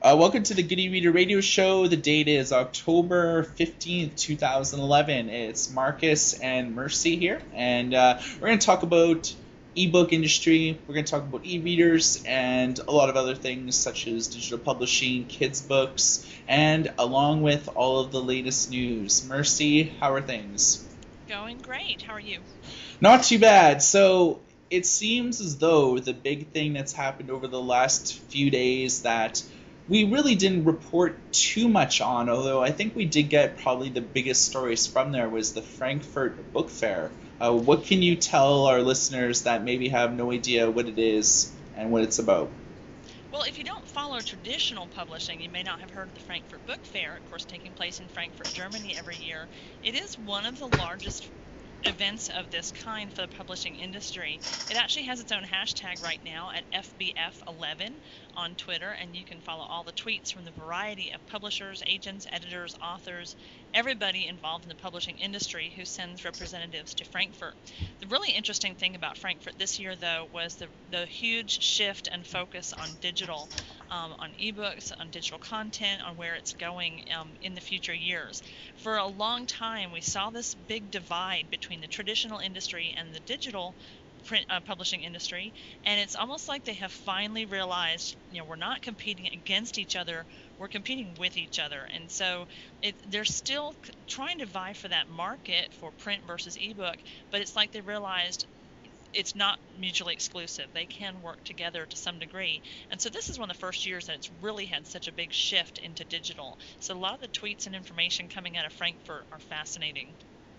Welcome to the Good E-Reader Radio Show. The date is October 15th, 2011. It's Marcus and Mercy here, and we're going to talk about ebook industry. We're going to talk about e-readers and a lot of other things such as digital publishing, kids books, and along with all of the latest news. Mercy, how are things? Going great. How are you? Not too bad. So it seems as though the big thing that's happened over the last few days that we really didn't report too much on, although I think we did get probably the biggest stories from there was the Frankfurt Book Fair. What can you tell our listeners that maybe have no idea what it is and what it's about? Well, if you don't follow traditional publishing, you may not have heard of the Frankfurt Book Fair, of course, taking place in Frankfurt, Germany every year. It is one of the largest events of this kind for the publishing industry. It actually has its own hashtag right now at FBF11 on Twitter, and you can follow all the tweets from the variety of publishers, agents, editors, authors, everybody involved in the publishing industry who sends representatives to Frankfurt. The really interesting thing about Frankfurt this year, though, was the huge shift and focus on digital, on ebooks, on digital content, on where it's going in the future years. For a long time, we saw this big divide between the traditional industry and the digital print publishing industry, and it's almost like they have finally realized, we're not competing against each other, we're competing with each other. And so they're still trying to vie for that market for print versus ebook, but it's like they realized it's not mutually exclusive. They can work together to some degree. And so this is one of the first years that it's really had such a big shift into digital. So a lot of the tweets and information coming out of Frankfurt are fascinating.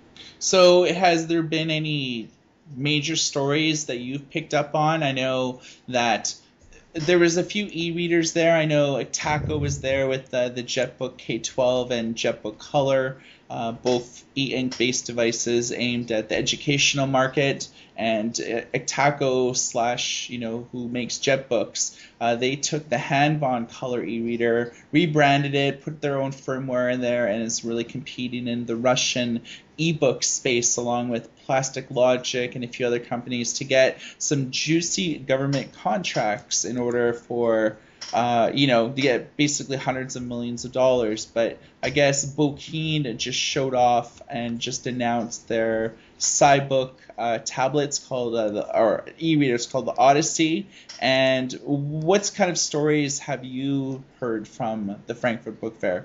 So has there been any major stories that you've picked up on? I know that there was a few e-readers there. I know Itaco was there with the JetBook K12 and JetBook Color, both e-ink based devices aimed at the educational market. And Itaco slash, who makes JetBooks, they took the Hanbon Color e-reader, rebranded it, put their own firmware in there, and is really competing in the Russian ebook space along with Plastic Logic and a few other companies to get some juicy government contracts in order for to get basically hundreds of millions of dollars. But I guess Bokeen just showed off and just announced their SciBook tablets called or e-readers called the Odyssey. And what kind of stories have you heard from the Frankfurt Book Fair?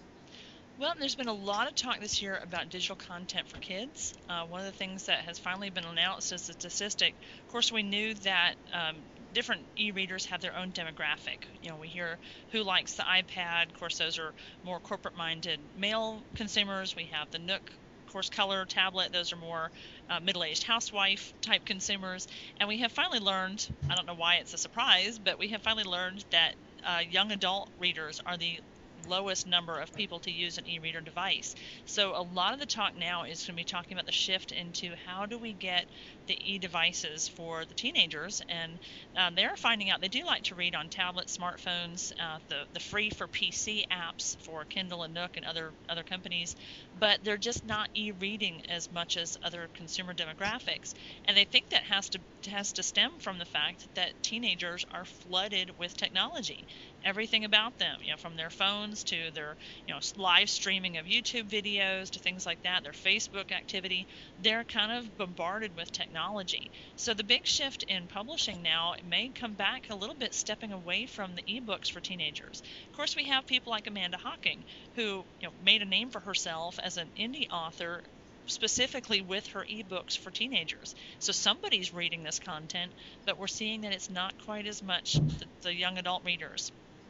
Well, there's been a lot of talk this year about digital content for kids. One of the things that has finally been announced is a statistic. Of course, we knew that different e-readers have their own demographic. We hear who likes the iPad. Of course, those are more corporate-minded male consumers. We have the Nook, of course, Color tablet. Those are more middle-aged housewife-type consumers. And we have finally learned, I don't know why it's a surprise, but we have finally learned that young adult readers are the lowest number of people to use an e-reader device. So a lot of the talk now is going to be talking about the shift into how do we get the e-devices for the teenagers, and they're finding out they do like to read on tablets, smartphones, the free for PC apps for Kindle and Nook and other companies, but they're just not e-reading as much as other consumer demographics, and they think that has to stem from the fact that teenagers are flooded with technology. Everything about them, from their phones to their, live streaming of YouTube videos to things like that, their Facebook activity, they're kind of bombarded with technology. So the big shift in publishing now may come back a little bit, stepping away from the ebooks for teenagers. Of course, we have people like Amanda Hocking, who made a name for herself as an indie author specifically with her ebooks for teenagers. So somebody's reading this content, but we're seeing that it's not quite as much the young adult readers.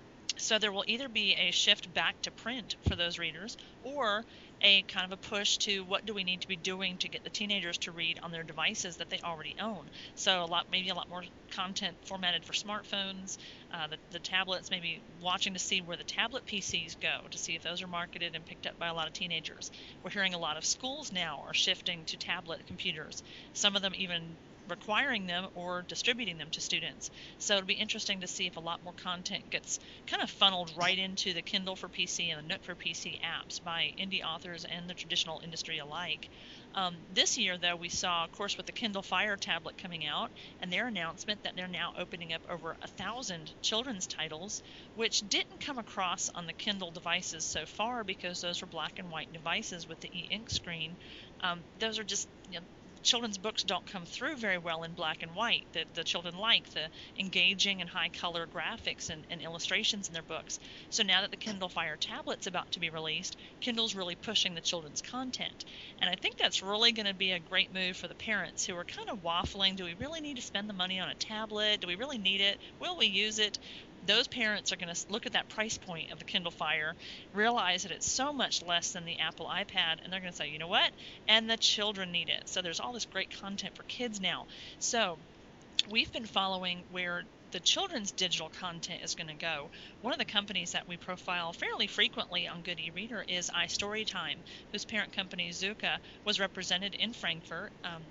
So there will either be a shift back to print for those readers, or a kind of a push to what do we need to be doing to get the teenagers to read on their devices that they already own. So maybe a lot more content formatted for smartphones, the tablets, maybe watching to see where the tablet PCs go, to see if those are marketed and picked up by a lot of teenagers. We're hearing a lot of schools now are shifting to tablet computers. Some of them even requiring them or distributing them to students. So it'll be interesting to see if a lot more content gets kind of funneled right into the Kindle for PC and the Nook for PC apps by indie authors and the traditional industry alike. This year, though, we saw, of course, with the Kindle Fire tablet coming out and their announcement that they're now opening up over 1,000 children's titles, which didn't come across on the Kindle devices so far because those were black and white devices with the e-ink screen. Those are just, children's books don't come through very well in black and white. The children like the engaging and high color graphics and illustrations in their books. So now that the Kindle Fire tablet's about to be released, Kindle's really pushing the children's content. And I think that's really going to be a great move for the parents who are kind of waffling. Do we really need to spend the money on a tablet? Do we really need it? Will we use it? Those parents are going to look at that price point of the Kindle Fire, realize that it's so much less than the Apple iPad, and they're going to say, you know what? And the children need it. So there's all this great content for kids now. So we've been following where the children's digital content is going to go. One of the companies that we profile fairly frequently on Good eReader is iStorytime, whose parent company Zuka was represented in Frankfurt.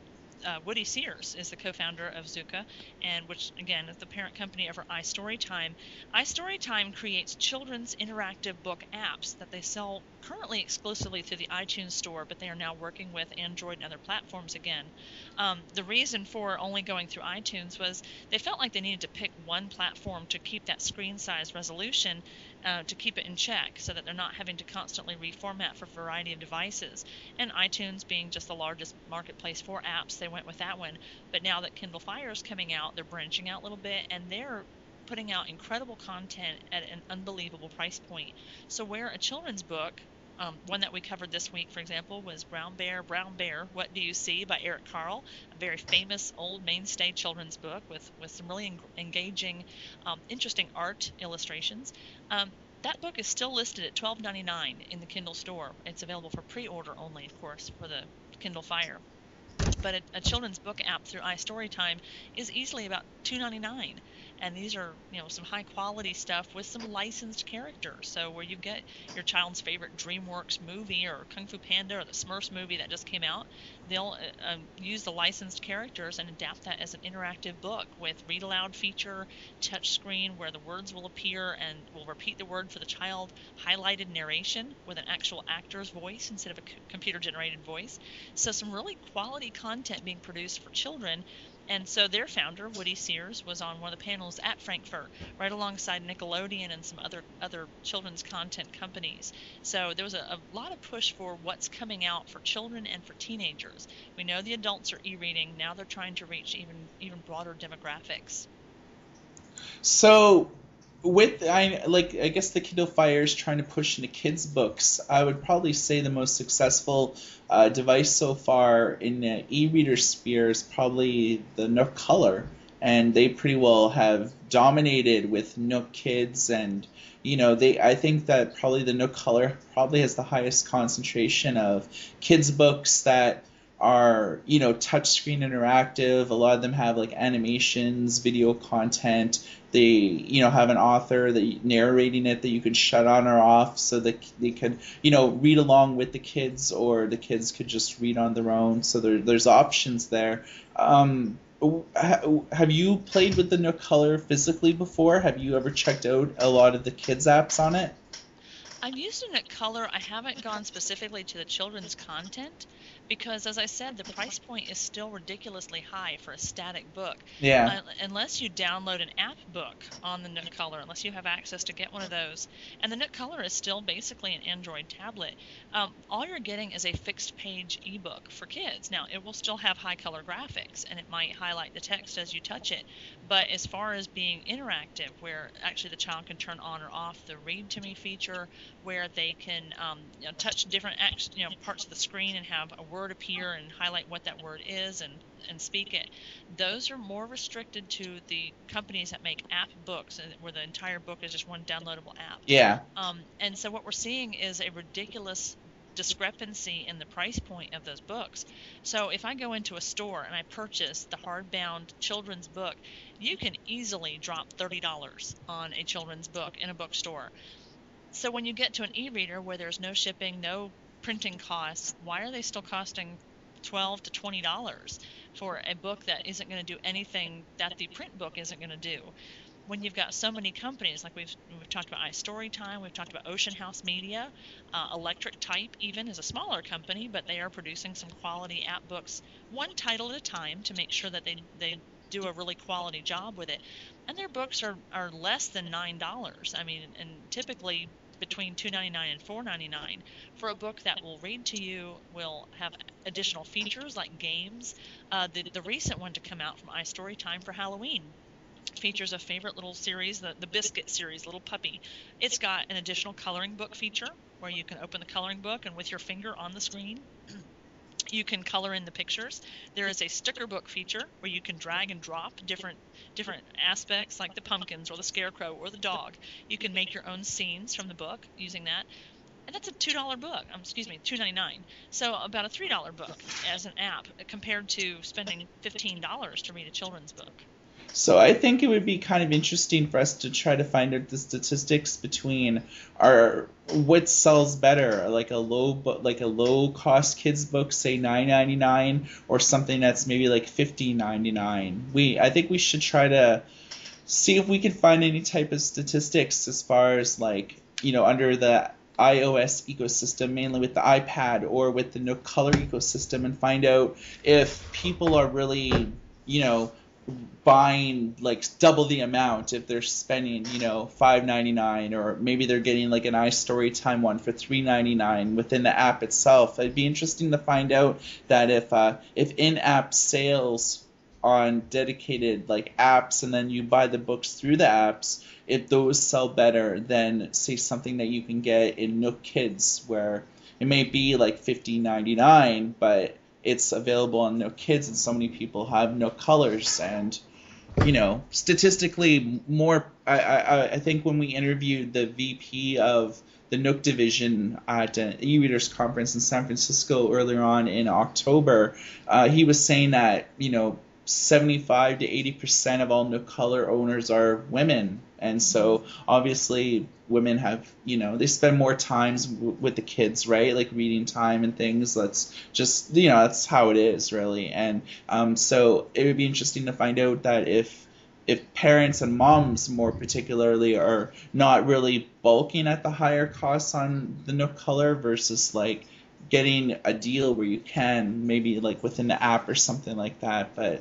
Woody Sears is the co-founder of Zuka, and which again is the parent company of iStorytime. iStorytime creates children's interactive book apps that they sell currently exclusively through the iTunes store, but they are now working with Android and other platforms again. The reason for only going through iTunes was they felt like they needed to pick one platform to keep that screen size resolution, to keep it in check so that they're not having to constantly reformat for a variety of devices. And iTunes being just the largest marketplace for apps, they went with that one. But now that Kindle Fire is coming out, they're branching out a little bit, and they're putting out incredible content at an unbelievable price point. So where a children's book, one that we covered this week, for example, was Brown Bear, What Do You See by Eric Carle, a very famous old mainstay children's book with some really engaging, interesting art illustrations. That book is still listed at $12.99 in the Kindle store. It's available for pre-order only, of course, for the Kindle Fire. But a children's book app through iStorytime is easily about $2.99. And these are, some high quality stuff with some licensed characters. So where you get your child's favorite DreamWorks movie or Kung Fu Panda or the Smurfs movie that just came out, they'll use the licensed characters and adapt that as an interactive book with read aloud feature, touch screen where the words will appear and will repeat the word for the child, highlighted narration with an actual actor's voice instead of a computer generated voice. So some really quality content being produced for children. And so their founder, Woody Sears, was on one of the panels at Frankfurt, right alongside Nickelodeon and some other children's content companies. So there was a lot of push for what's coming out for children and for teenagers. We know the adults are e-reading. Now they're trying to reach even broader demographics. So I guess the Kindle Fire is trying to push into kids' books. I would probably say the most successful device so far in the e-reader sphere is probably the Nook Color, and they pretty well have dominated with Nook Kids, and I think that probably the Nook Color probably has the highest concentration of kids' books that are touchscreen interactive. A lot of them have like animations, video content. They have an author that narrating it that you can shut on or off so that they could read along with the kids, or the kids could just read on their own. So there's options there. Have you played with the Nook Color physically before? Have you ever checked out a lot of the kids apps on it? I've used a Nook Color. I haven't gone specifically to the children's content because, as I said, the price point is still ridiculously high for a static book. Yeah. Unless you download an app book on the Nook Color, unless you have access to get one of those. And the Nook Color is still basically an Android tablet. All you're getting is a fixed page ebook for kids. Now, it will still have high color graphics, and it might highlight the text as you touch it. But as far as being interactive, where actually the child can turn on or off the Read to Me feature, where they can touch different parts of the screen and have a word appear and highlight what that word is and speak it. Those are more restricted to the companies that make app books, where the entire book is just one downloadable app. Yeah. And so what we're seeing is a ridiculous discrepancy in the price point of those books. So if I go into a store and I purchase the hardbound children's book, you can easily drop $30 on a children's book in a bookstore. So when you get to an e-reader where there's no shipping, no printing costs, why are they still costing $12 to $20? for a book that isn't going to do anything that the print book isn't going to do. When you've got so many companies, like we've talked about iStorytime, we've talked about Ocean House Media, Electric Type even is a smaller company, but they are producing some quality app books, one title at a time, to make sure that they do a really quality job with it. And their books are less than $9. I mean, and typically between $2.99 and $4.99 for a book that will read to you, will have additional features like games. The recent one to come out from iStorytime for Halloween features a favorite little series, the Biscuit series, Little Puppy. It's got an additional coloring book feature where you can open the coloring book and with your finger on the screen, you can color in the pictures. There is a sticker book feature where you can drag and drop different aspects like the pumpkins or the scarecrow or the dog. You can make your own scenes from the book using that. And that's a $2 book. Excuse me, $2.99. So about a $3 book as an app compared to spending $15 to read a children's book. So I think it would be kind of interesting for us to try to find out the statistics between what sells better, like a low cost kids book, say $9.99, or something that's maybe like $15.99. I think we should try to see if we can find any type of statistics as far as, like, under the iOS ecosystem, mainly with the iPad or with the Nook Color ecosystem, and find out if people are really, buying like double the amount if they're spending $5.99, or maybe they're getting like an iStorytime one for $3.99 within the app itself. It'd be interesting to find out that if in-app sales on dedicated like apps, and then you buy the books through the apps, if those sell better than, say, something that you can get in Nook Kids, where it may be like $15.99, but it's available on Nook Kids, and so many people have Nook Colors. And statistically, more. I think when we interviewed the VP of the Nook division at an e-readers conference in San Francisco earlier on in October, he was saying that 75 to 80% of all Nook Color owners are women. And so obviously women have, they spend more times with the kids, right? Like reading time and things. That's just, that's how it is, really. And so it would be interesting to find out that if parents and moms more particularly are not really bulking at the higher costs on the Nook Color versus like getting a deal where you can maybe like within the app or something like that. But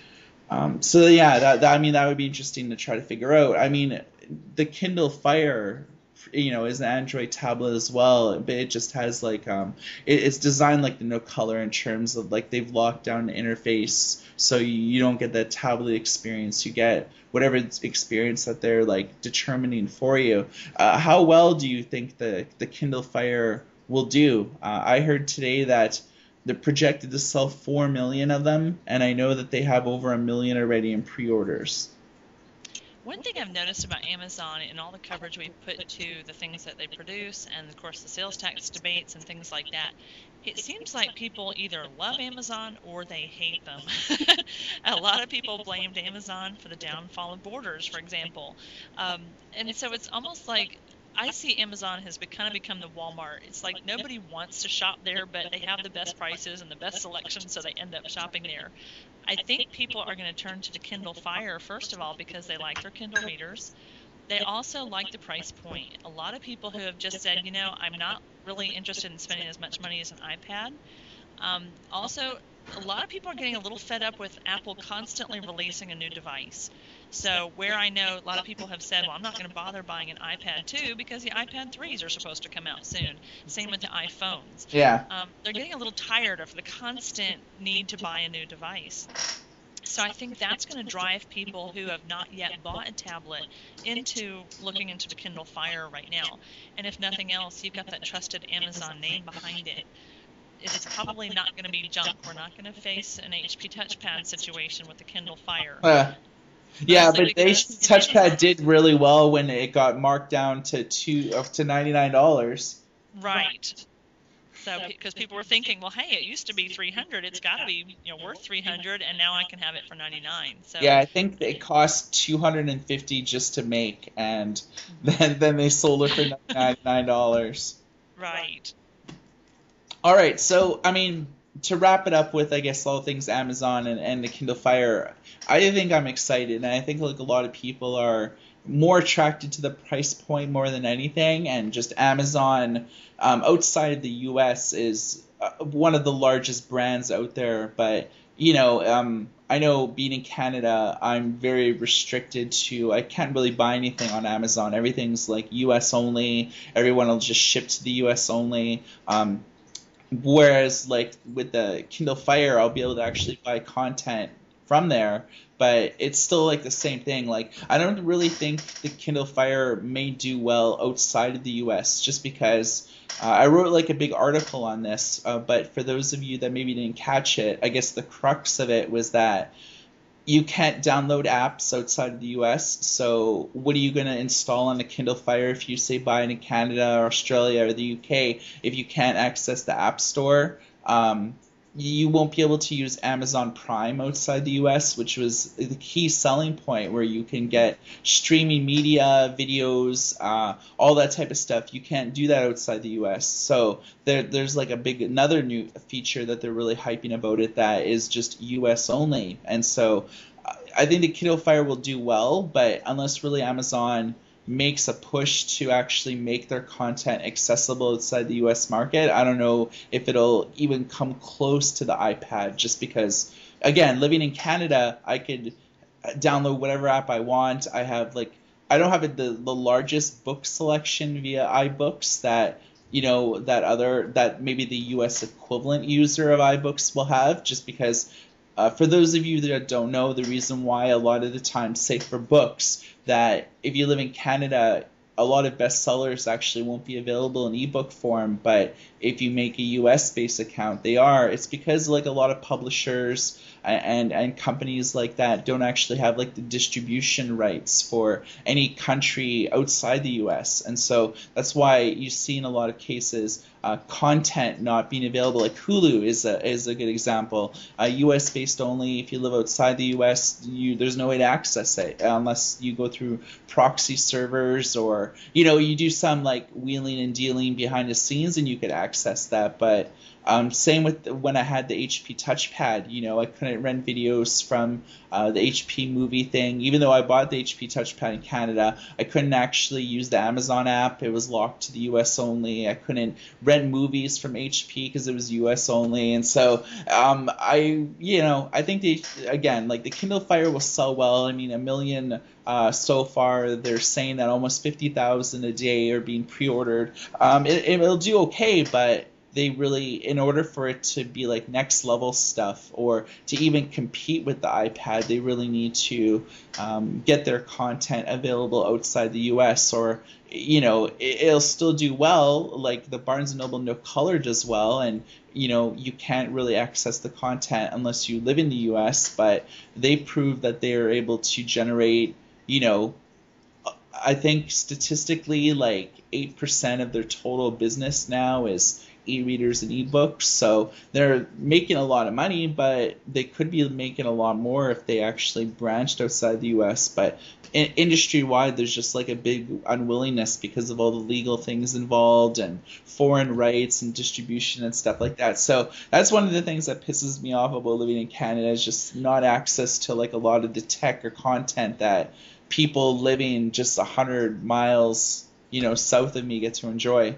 so yeah, that would be interesting to try to figure out. I mean, the Kindle Fire, is an Android tablet as well, but it just has like it's designed like the Nook Color in terms of like they've locked down the interface, so you don't get that tablet experience. You get whatever experience that they're like determining for you. How well do you think the Kindle Fire will do? I heard today that they're projected to sell 4 million of them, and I know that they have over 1 million already in pre-orders. One thing I've noticed about Amazon and all the coverage we put to the things that they produce, and of course the sales tax debates and things like that, it seems like people either love Amazon or they hate them. A lot of people blamed Amazon for the downfall of Borders, for example. And so it's almost like I see Amazon has kind of become the Walmart. It's like nobody wants to shop there, but they have the best prices and the best selection, so they end up shopping there. I think people are going to turn to the Kindle Fire, first of all, because they like their Kindle readers. They also like the price point. A lot of people who have just said, I'm not really interested in spending as much money as an iPad. Also, a lot of people are getting a little fed up with Apple constantly releasing a new device. So where I know a lot of people have said, well, I'm not going to bother buying an iPad 2 because the iPad 3s are supposed to come out soon. Same with the iPhones. Yeah. They're getting a little tired of the constant need to buy a new device. So I think that's going to drive people who have not yet bought a tablet into looking into the Kindle Fire right now. And if nothing else, you've got that trusted Amazon name behind it. It's probably not going to be junk. We're not going to face an HP TouchPad situation with the Kindle Fire. Yeah, but the HP TouchPad did really well when it got marked down to $99. Right. So because people were thinking, well, hey, it used to be $300, it's got to be worth $300, and now I can have it for $99. So yeah, I think it cost $250 just to make, and then they sold it for $99. Right. All right, so I mean, to wrap it up with, I guess, all things Amazon and the Kindle Fire, I think I'm excited, and I think like a lot of people are more attracted to the price point more than anything, and just Amazon outside of the U.S. is one of the largest brands out there, but I know being in Canada, I'm very restricted to, I can't really buy anything on Amazon. Everything's like US only. Everyone will just ship to the US only. Whereas like with the Kindle Fire, I'll be able to actually buy content from there, but it's still like the same thing. Like I don't really think the Kindle Fire may do well outside of the US just because I wrote like a big article on this, but for those of you that maybe didn't catch it, I guess the crux of it was that you can't download apps outside of the US. So what are you going to install on the Kindle Fire if you say buy it in Canada or Australia or the UK if you can't access the App Store? You won't be able to use Amazon Prime outside the US, which was the key selling point where you can get streaming media, videos, all that type of stuff. You can't do that outside the US. So there's like a big another new feature that they're really hyping about it that is just US only. And so I think the Kindle Fire will do well, but unless really Amazon makes a push to actually make their content accessible outside the US market, I don't know if it'll even come close to the iPad, just because, again, living in Canada, I could download whatever app I want. I don't have the largest book selection via iBooks that that maybe the US equivalent user of iBooks will have, just because for those of you that don't know, the reason why a lot of the time, say for books, that if you live in Canada, a lot of bestsellers actually won't be available in ebook form, but if you make a US based account, they are. It's because like a lot of publishers and companies like that don't actually have like the distribution rights for any country outside the US. And so that's why you see in a lot of cases content not being available. Like Hulu is a good example. US based only. If you live outside the US, there's no way to access it unless you go through proxy servers, or you do some like wheeling and dealing behind the scenes and you could access that. But same with when I had the HP touchpad, I couldn't rent videos from the HP movie thing. Even though I bought the HP touchpad in Canada, I couldn't actually use the Amazon app. It was locked to the US only. I couldn't rent movies from HP because it was US only. And so I think again, like the Kindle Fire will sell well. I mean, 1 million so far. They're saying that almost 50,000 a day are being pre-ordered. It'll do okay, but they really, in order for it to be like next level stuff or to even compete with the iPad, they really need to get their content available outside the US, or it'll still do well. Like the Barnes and Noble No Color does well, and you can't really access the content unless you live in the US, but they prove that they are able to generate, I think statistically like 8% of their total business now is e-readers and ebooks. So they're making a lot of money, but they could be making a lot more if they actually branched outside the US. But industry-wide, there's just like a big unwillingness because of all the legal things involved and foreign rights and distribution and stuff like that. So that's one of the things that pisses me off about living in Canada, is just not access to like a lot of the tech or content that people living just 100 miles south of me get to enjoy.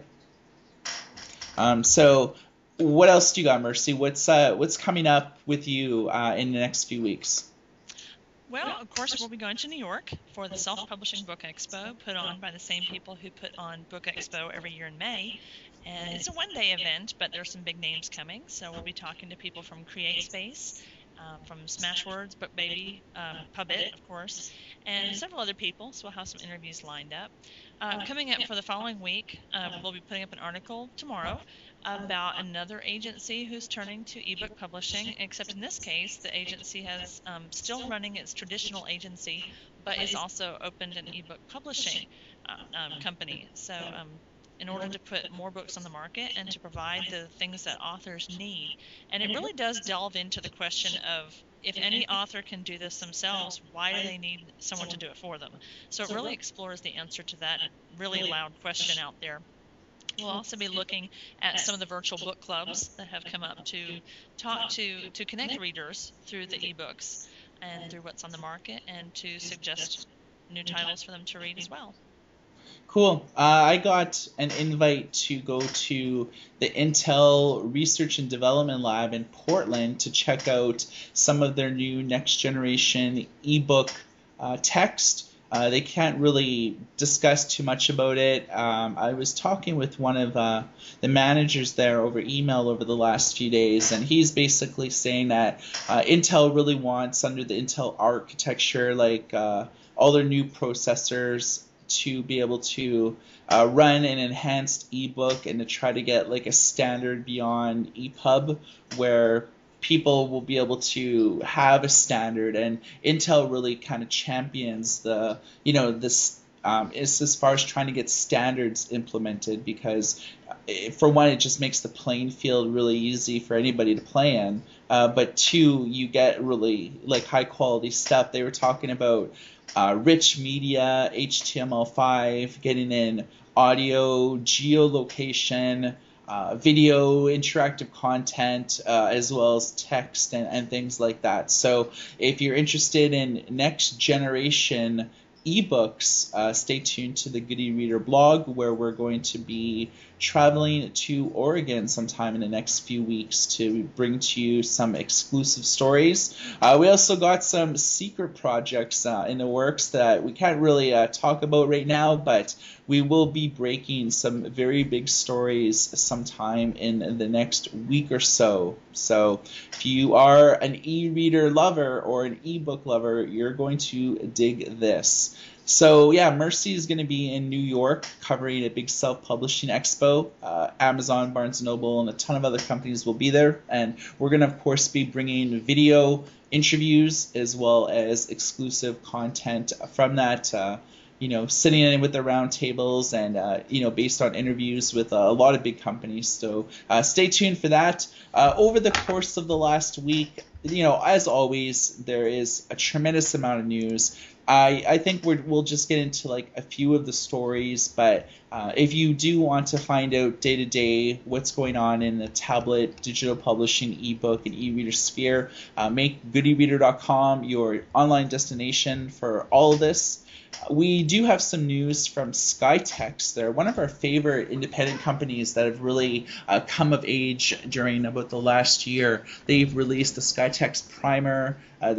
So what else do you got, Mercy? What's coming up with you in the next few weeks? Well, of course, we'll be going to New York for the Self-Publishing Book Expo, put on by the same people who put on Book Expo every year in May. And it's a one-day event, but there's some big names coming. So we'll be talking to people from CreateSpace, from Smashwords, BookBaby, Pubit, of course, and several other people. So we'll have some interviews lined up. Coming up for the following week, we'll be putting up an article tomorrow about another agency who's turning to ebook publishing, except in this case, the agency has still running its traditional agency, but is also opened an ebook publishing company. So in order to put more books on the market and to provide the things that authors need. And it really does delve into the question of, if any author can do this themselves, why do they need someone to do it for them? So it really explores the answer to that really loud question out there. We'll also be looking at some of the virtual book clubs that have come up to talk to connect readers through the ebooks and through what's on the market, and to suggest new titles for them to read as well. Cool. I got an invite to go to the Intel Research and Development Lab in Portland to check out some of their new next generation ebook text. They can't really discuss too much about it. I was talking with one of the managers there over email over the last few days, and he's basically saying that Intel really wants, under the Intel architecture, like all their new processors, to be able to run an enhanced ebook and to try to get like a standard beyond EPUB where people will be able to have a standard. And Intel really kind of champions the, this is as far as trying to get standards implemented, because for one, it just makes the playing field really easy for anybody to play in. But two, you get really like high quality stuff. They were talking about rich media, HTML5, getting in audio, geolocation, video, interactive content, as well as text and things like that. So if you're interested in next generation ebooks, stay tuned to the Good e-Reader blog, where we're going to be traveling to Oregon sometime in the next few weeks to bring to you some exclusive stories. We also got some secret projects in the works that we can't really talk about right now, but we will be breaking some very big stories sometime in the next week or so. So if you are an e-reader lover or an ebook lover, you're going to dig this. So yeah, Mercy is going to be in New York covering a big self-publishing expo. Amazon, Barnes & Noble, and a ton of other companies will be there. And we're going to, of course, be bringing video interviews as well as exclusive content from that, sitting in with the round tables and, based on interviews with a lot of big companies. So stay tuned for that. Over the course of the last week, as always, there is a tremendous amount of news. I think we'll just get into like a few of the stories, but if you do want to find out day to day what's going on in the tablet, digital publishing, ebook, and e-reader sphere, make goodereader.com your online destination for all of this. We do have some news from SkyText. They're one of our favorite independent companies that have really come of age during about the last year. They've released the SkyText Primer, the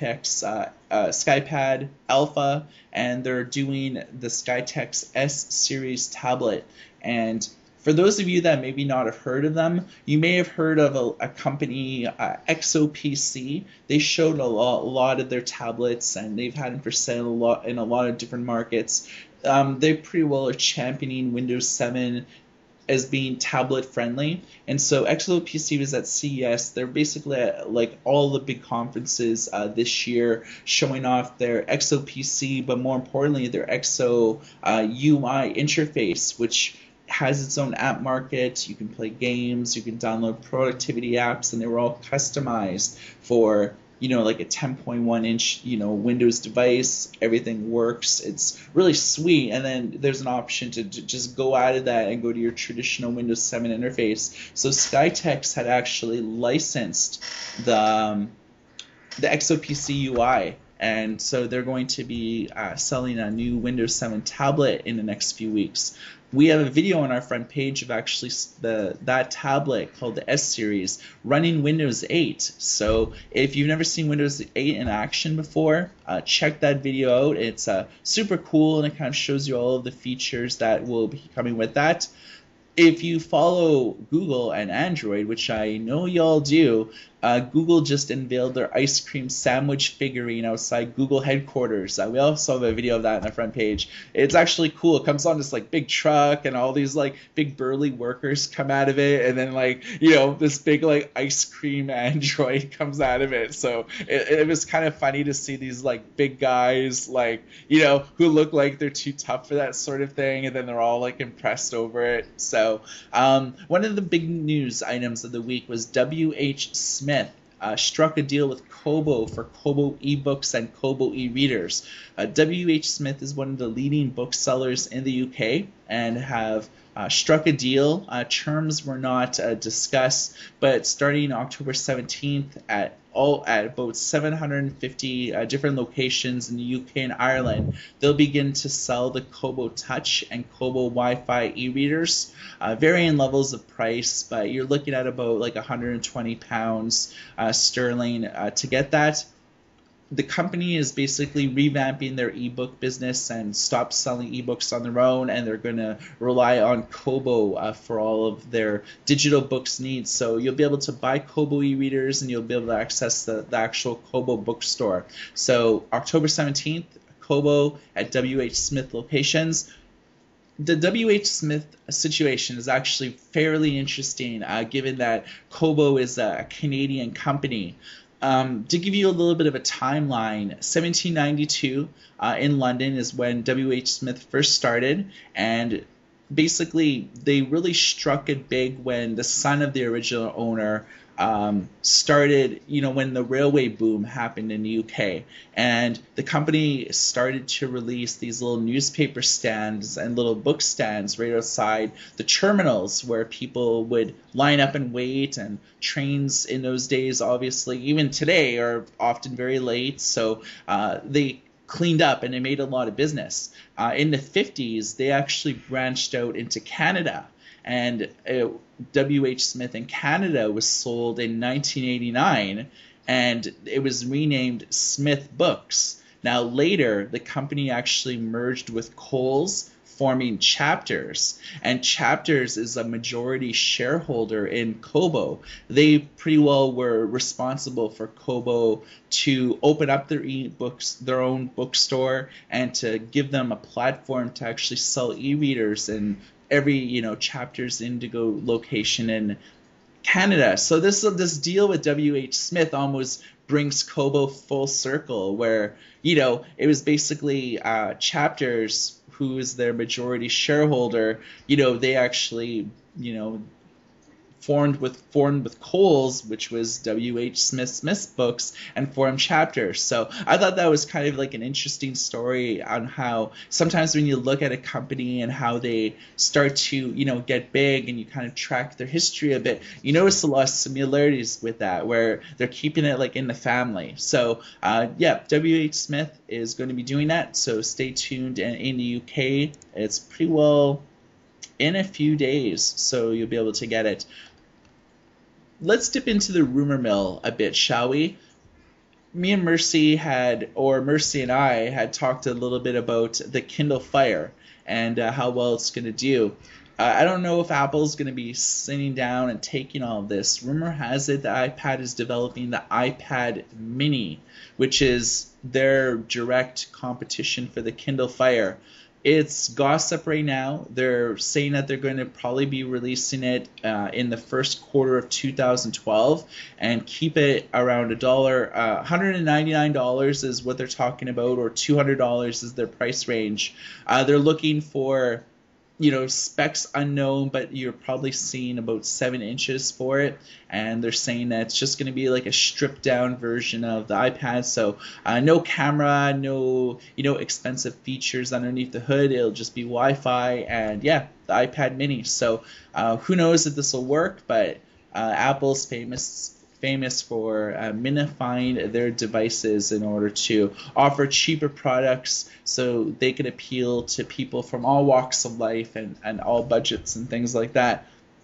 SkyPad Alpha, and they're doing the SkyText S Series tablet. And for those of you that maybe not have heard of them, you may have heard of a company, XOPC. They showed a lot of their tablets, and they've had them for sale in a lot of different markets. They pretty well are championing Windows 7 as being tablet friendly, and so XOPC was at CES. They're basically at like all the big conferences this year, showing off their XOPC, but more importantly their XO UI interface, which has its own app market. You can play games, you can download productivity apps, and they were all customized for like a 10.1 inch Windows device. Everything works. It's really sweet. And then there's an option to just go out of that and go to your traditional Windows 7 interface. So SkyText had actually licensed the XOPC UI, and so they're going to be selling a new Windows 7 tablet in the next few weeks. We have a video on our front page of actually that tablet called the S Series running Windows 8. So if you've never seen Windows 8 in action before, check that video out. It's super cool, and it kind of shows you all of the features that will be coming with that. If you follow Google and Android, which I know y'all do, Google just unveiled their ice cream sandwich figurine outside Google headquarters. We also have a video of that on the front page. It's actually cool. It comes on this like big truck, and all these like big burly workers come out of it, and then like this big like ice cream android comes out of it. So it was kind of funny to see these like big guys like who look like they're too tough for that sort of thing, and then they're all like impressed over it. So one of the big news items of the week was W.H. Smith struck a deal with Kobo for Kobo ebooks and Kobo e-readers. WH Smith is one of the leading booksellers in the UK and have struck a deal. Terms were not discussed, but starting October 17th at about 750 different locations in the UK and Ireland, they'll begin to sell the Kobo Touch and Kobo Wi-Fi e-readers, varying levels of price, but you're looking at about like 120 pounds sterling to get that. The company is basically revamping their ebook business and stop selling ebooks on their own, and they're going to rely on Kobo for all of their digital books needs. So you'll be able to buy Kobo e-readers, and you'll be able to access the actual Kobo bookstore. So October 17th, Kobo at WH Smith locations. The WH Smith situation is actually fairly interesting, given that Kobo is a Canadian company. To give you a little bit of a timeline, 1792 in London is when WH Smith first started, and basically they really struck it big when the son of the original owner started, when the railway boom happened in the UK, and the company started to release these little newspaper stands and little book stands right outside the terminals where people would line up and wait, and trains in those days, obviously, even today, are often very late, so they cleaned up and they made a lot of business. In the 50s, they actually branched out into Canada, and WH Smith in Canada was sold in 1989, and it was renamed Smith Books. Now later, the company actually merged with Coles, forming Chapters, and Chapters is a majority shareholder in Kobo. They pretty well were responsible for Kobo to open up their ebooks, their own bookstore, and to give them a platform to actually sell e-readers in every Chapters Indigo location in Canada. So this deal with WH Smith almost brings Kobo full circle, where it was basically Chapters, who is their majority shareholder. They actually formed with Coles, which was WH Smith's Books, and formed Chapters. So I thought that was kind of like an interesting story on how sometimes when you look at a company and how they start to get big, and you kind of track their history a bit, you notice a lot of similarities with that, where they're keeping it like in the family. So WH Smith is going to be doing that, so stay tuned. And in the UK, it's pretty well in a few days, so you'll be able to get it. Let's dip into the rumor mill a bit, shall we? Me and Mercy and I had talked a little bit about the Kindle Fire and how well it's going to do. I don't know if Apple's going to be sitting down and taking all of this. Rumor has it that iPad is developing the iPad Mini, which is their direct competition for the Kindle Fire. It's gossip right now. They're saying that they're going to probably be releasing it in the first quarter of 2012 and keep it around $1. $199 is what they're talking about, or $200 is their price range. They're looking for specs unknown, but you're probably seeing about 7 inches for it, and they're saying that it's just going to be like a stripped down version of the iPad. So no camera, no expensive features underneath the hood. It'll just be Wi-Fi and the iPad Mini. So who knows if this will work, but Apple's famous for minifying their devices in order to offer cheaper products so they can appeal to people from all walks of life and all budgets and things like that.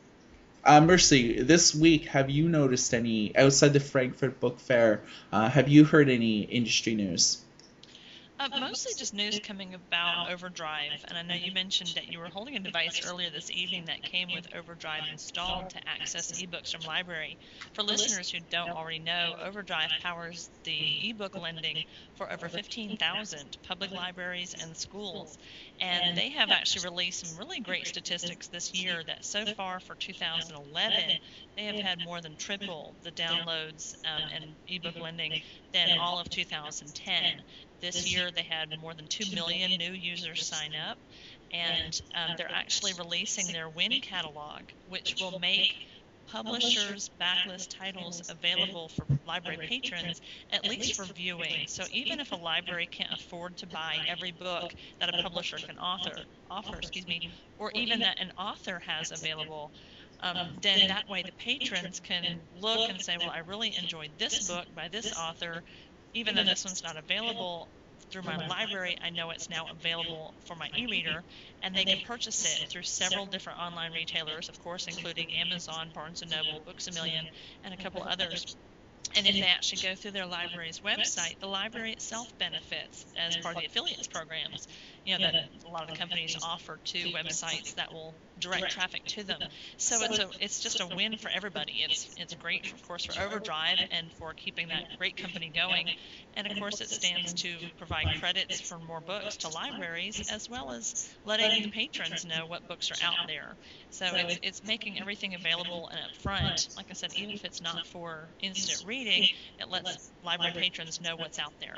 Mercy, this week, have you noticed any, outside the Frankfurt Book Fair, have you heard any industry news? Mostly just news coming about Overdrive, and I know you mentioned that you were holding a device earlier this evening that came with Overdrive installed to access ebooks from library. For listeners who don't already know, Overdrive powers the ebook lending for over 15,000 public libraries and schools, and they have actually released some really great statistics this year that so far for 2011, they have had more than triple the downloads and ebook lending than all of 2010. This year they had more than 2 million new users sign up, and they're actually releasing their Win catalog, which will make publishers backlist titles available for library patrons, at least for viewing. So even if a library can't afford to buy every book that a publisher can offer, or even that an author has available, then that way the patrons can look and say, well, I really enjoyed this book by this author, even though this one's not available through my library, I know it's now available for my e-reader, and they can purchase it through several different online retailers, of course, including Amazon, Barnes & Noble, Books A Million, and a couple others. And if they actually go through their library's website, the library itself benefits as part of the affiliates programs, that a lot of the companies offer to websites that will direct traffic to them. So it's just a win for everybody. It's great, of course, for Overdrive and for keeping that great company going. And of course, it stands to provide credits for more books to libraries, as well as letting the patrons know what books are out there. So it's making everything available and up front. Like I said, even if it's not for instant reading, it lets library patrons know what's out there.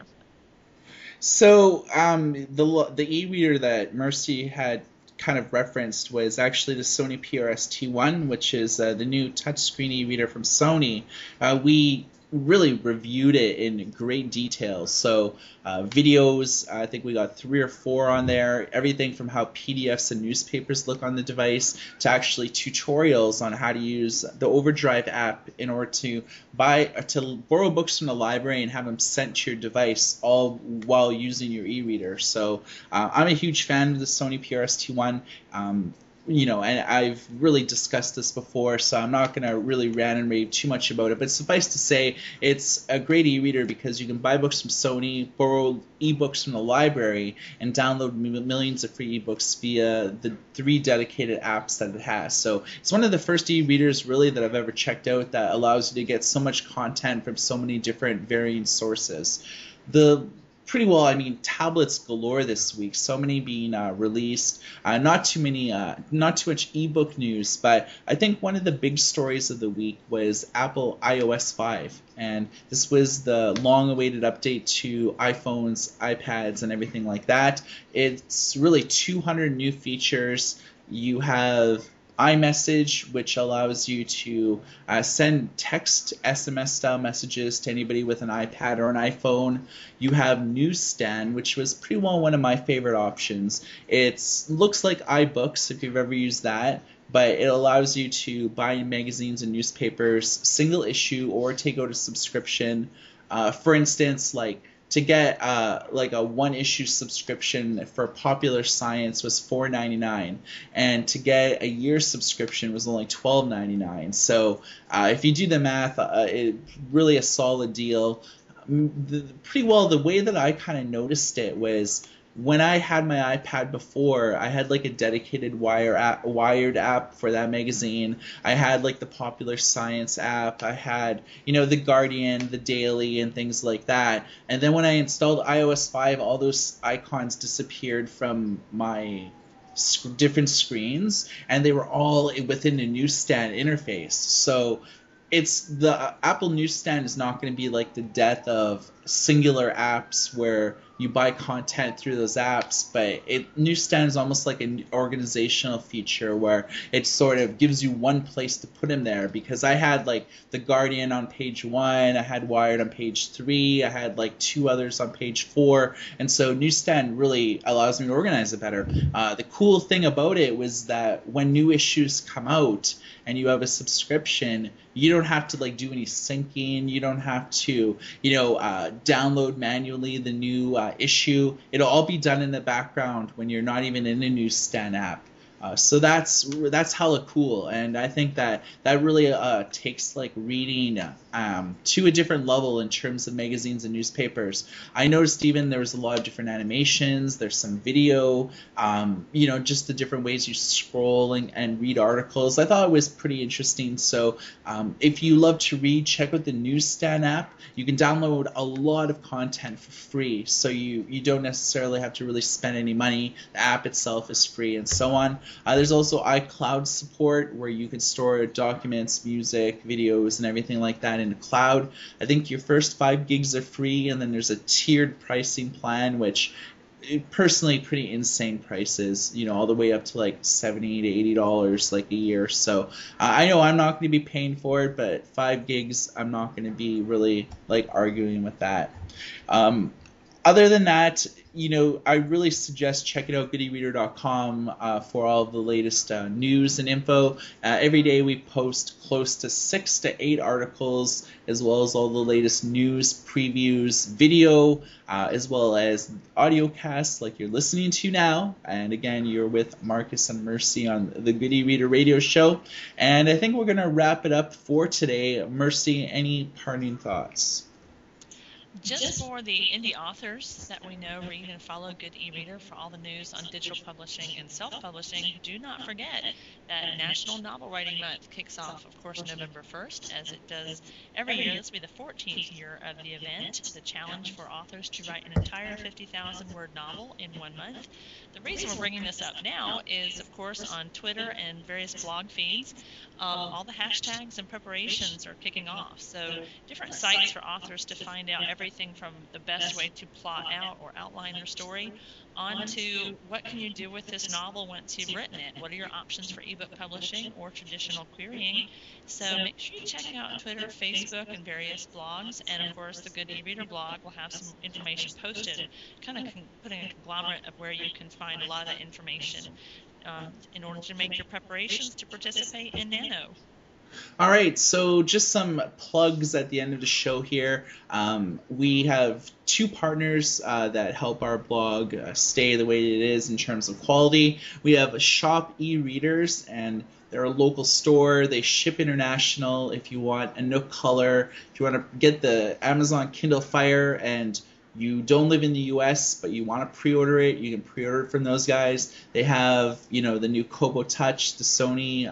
So the e-reader that Mercy had kind of referenced was actually the Sony PRS T1, which is the new touchscreen e-reader from Sony. We really reviewed it in great detail. So videos, I think we got 3 or 4 on there, everything from how PDFs and newspapers look on the device to actually tutorials on how to use the Overdrive app in order to borrow books from the library and have them sent to your device, all while using your e-reader. So I'm a huge fan of the Sony PRS T1. And I've really discussed this before, so I'm not going to really rant and rave too much about it. But suffice to say, it's a great e-reader because you can buy books from Sony, borrow ebooks from the library, and download millions of free ebooks via the 3 dedicated apps that it has. So it's one of the first e-readers really that I've ever checked out that allows you to get so much content from so many different varying sources. Tablets galore this week. So many being released. Not too much ebook news, but I think one of the big stories of the week was Apple iOS 5, and this was the long-awaited update to iPhones, iPads, and everything like that. It's really 200 new features. You have iMessage, which allows you to send text SMS-style messages to anybody with an iPad or an iPhone. You have Newsstand, which was pretty well one of my favorite options. It looks like iBooks, if you've ever used that, but it allows you to buy magazines and newspapers, single issue, or take out a subscription. For instance, to get a 1-issue subscription for Popular Science was $4.99, and to get a year subscription was only $12.99. So if you do the math, it's really a solid deal. The way that I kind of noticed it was when I had my iPad before, I had a dedicated Wired app for that magazine. I had the Popular Science app. I had the Guardian, the Daily, and things like that. And then when I installed iOS 5, all those icons disappeared from my different screens, and they were all within the Newsstand interface. So the Apple Newsstand is not going to be like the death of singular apps where you buy content through those apps, but Newsstand is almost like an organizational feature where it sort of gives you one place to put them there, because I had the Guardian on page 1, I had Wired on page 3, I had 2 others on page 4, and so Newsstand really allows me to organize it better. The cool thing about it was that when new issues come out and you have a subscription, you don't have to do any syncing, you don't have to download manually the new issue. It'll all be done in the background when you're not even in a Newsstand app. So that's hella cool, and I think that really takes reading to a different level in terms of magazines and newspapers. I noticed even there was a lot of different animations. There's some video, just the different ways you scroll and read articles. I thought it was pretty interesting. So if you love to read, check out the Newsstand app. You can download a lot of content for free, so you don't necessarily have to really spend any money. The app itself is free, and so on. There's also iCloud support where you can store documents, music, videos, and everything like that in the cloud. I think your first 5 gigs are free, and then there's a tiered pricing plan which personally pretty insane prices, all the way up to like $70 to $80 like a year. So I know I'm not going to be paying for it, but 5 gigs, I'm not going to be really like arguing with that. Other than that, I really suggest checking out goodereader.com for all of the latest news and info. Every day we post close to 6 to 8 articles, as well as all the latest news, previews, video, as well as audio casts like you're listening to now. And again, you're with Marcus and Mercy on the Good E-Reader radio show. And I think we're going to wrap it up for today. Mercy, any parting thoughts? Just for the indie authors that we know read and follow Good E-Reader for all the news on digital publishing and self-publishing, do not forget that National Novel Writing Month kicks off, of course, November 1st, as it does every year. This will be the 14th year of the event, the challenge for authors to write an entire 50,000-word novel in 1 month. The reason we're bringing this up now is, of course, on Twitter and various blog feeds, all the hashtags and preparations are kicking off. So different sites for authors to find out everything from the best way to plot out or outline their story on to what can you do with this novel once you've written it. What are your options for ebook publishing or traditional querying? So make sure you check out Twitter, Facebook, and various blogs. And, of course, the Good E-Reader blog will have some information posted, kind of putting a conglomerate of where you can find a lot of that information in order to make your preparations to participate in NaNo. All right, so just some plugs at the end of the show here. We have 2 partners that help our blog stay the way it is in terms of quality. We have Shop E-Readers, and they're a local store. They ship international. If you want a Nook color, if you want to get the Amazon Kindle Fire and you don't live in the US, but you want to pre-order it, you can pre-order it from those guys. They have, the new Kobo Touch, the Sony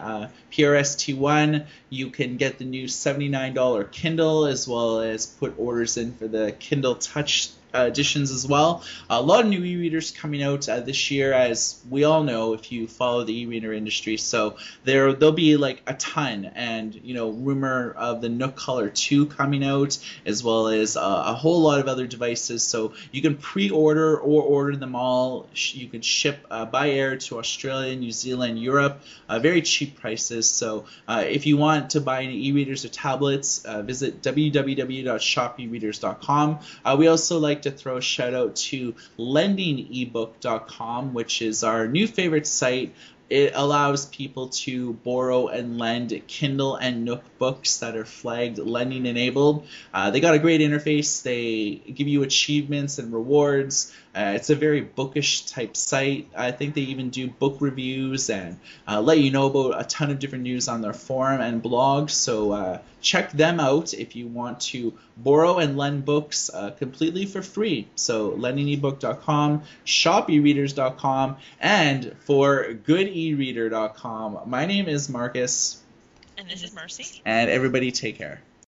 PRS-T1. You can get the new $79 Kindle, as well as put orders in for the Kindle Touch editions as well. A lot of new e-readers coming out this year, as we all know if you follow the e-reader industry. So there'll be like a ton, and rumor of the Nook Color 2 coming out, as well as a whole lot of other devices. So you can pre-order or order them all. You can ship by air to Australia, New Zealand, Europe, very cheap prices. So if you want to buy any e-readers or tablets, visit www.shopereaders.com. We also like to throw a shout out to lendingebook.com, which is our new favorite site. It allows people to borrow and lend Kindle and Nook books that are flagged lending enabled. They got a great interface. They give you achievements and rewards. It's a very bookish type site. I think they even do book reviews and let you know about a ton of different news on their forum and blog. So check them out if you want to borrow and lend books completely for free. So lendingebook.com, shopereaders.com, and for goodereader.com. My name is Marcus. And this is Mercy. And everybody take care.